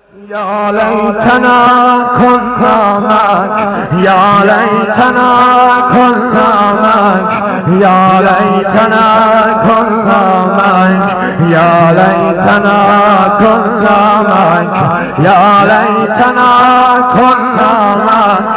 يا ليتنا كنا معك يا ليتنا كنا معك يا ليتنا كنا معك يا ليتنا كنا معك يا ليتنا كنا معك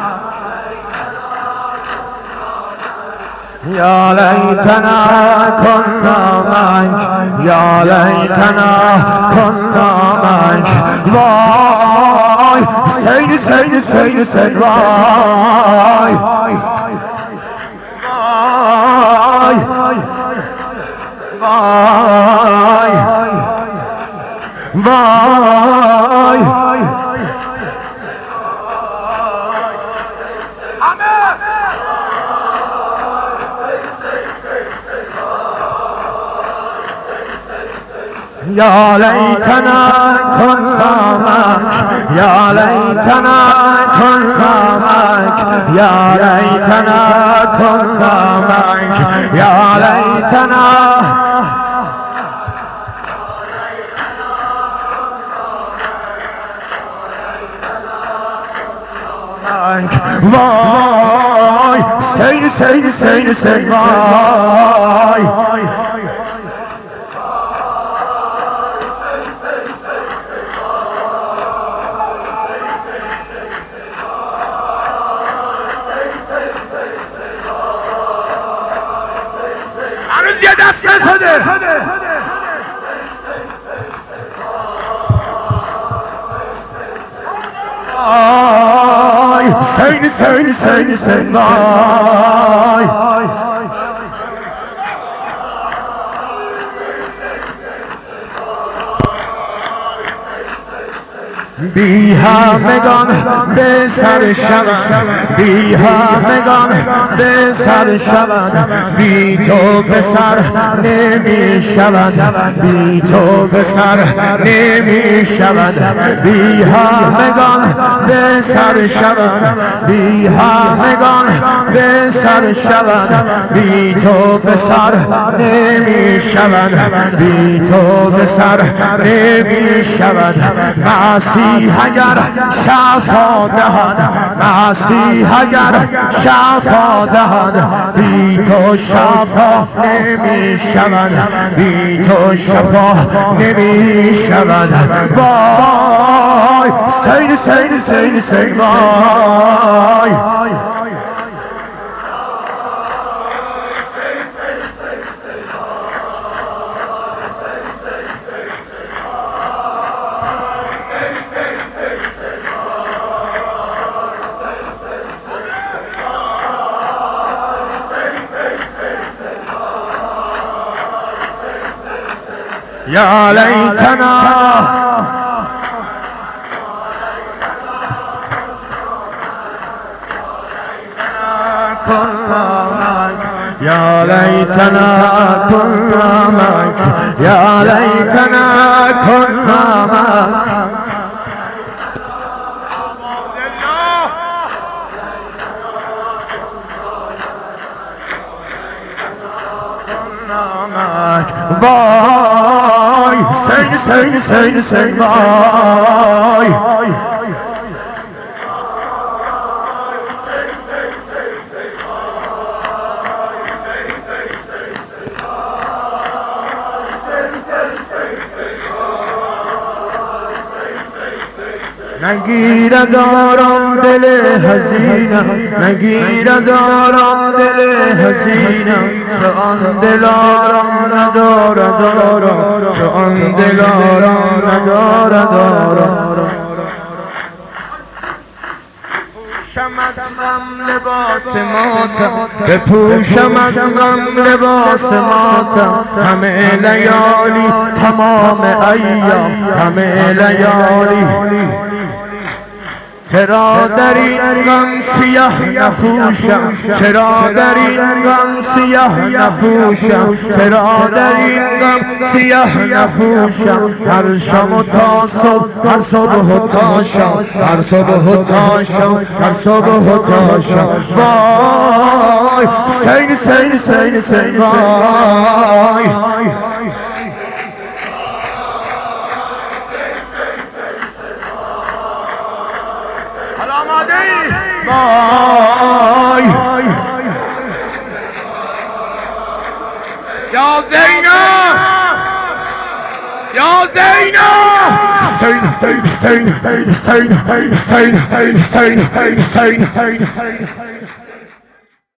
يا ليتنا كنا معك يا ليتنا كنا معك واي سيد سيد سيد سيد واي واي واي واي يا ليتنا كنا معك يا ليتنا كنا معك يا ليتنا كنا معك يا ليتنا واي سيد سيد سيد سيد واي یه دست بزنه آی سین سین سین سین آی بی همگان به سر شوند بی همگان به سر شوند بی تو به سر نمی شوند بی تو به سر نمی شوند بی همگان به سر شوند بی همگان به سر شوند بی تو به سر نمی شوند بی تو به سر نمی شوند مسیح اگر شفا دهد مسیح اگر شفا دهد بی تو شفا نمی شود بی تو شفا نمی شود وای سید سید سید سید وای يا ليتنا يا ليتنا كنا معك يا ليتنا كنا معك باي سيد سيد سيد سيد باي نگیره دارم دل حزینم نگیره دارم دل حزینم چه آن دلارم نداره دارم چه آن دلارم نداره دارم بپوشم از غم لباس ماتم بپوشم از غم لباس ماتم همه لیالی تمام ایام همه لیالی چرا در این غم سیاه نپوشم چرا در این غم سیاه نپوشم چرا در این غم سیاه نپوشم هر شب و تا صبح هر صبح و تا شام هر صبح و تا شام هر صبح و تا شام وای سید سید سید سید وای آماده ای؟ وای یا زینب یا زینب حسین حسین حسین حسین حسین حسین حسین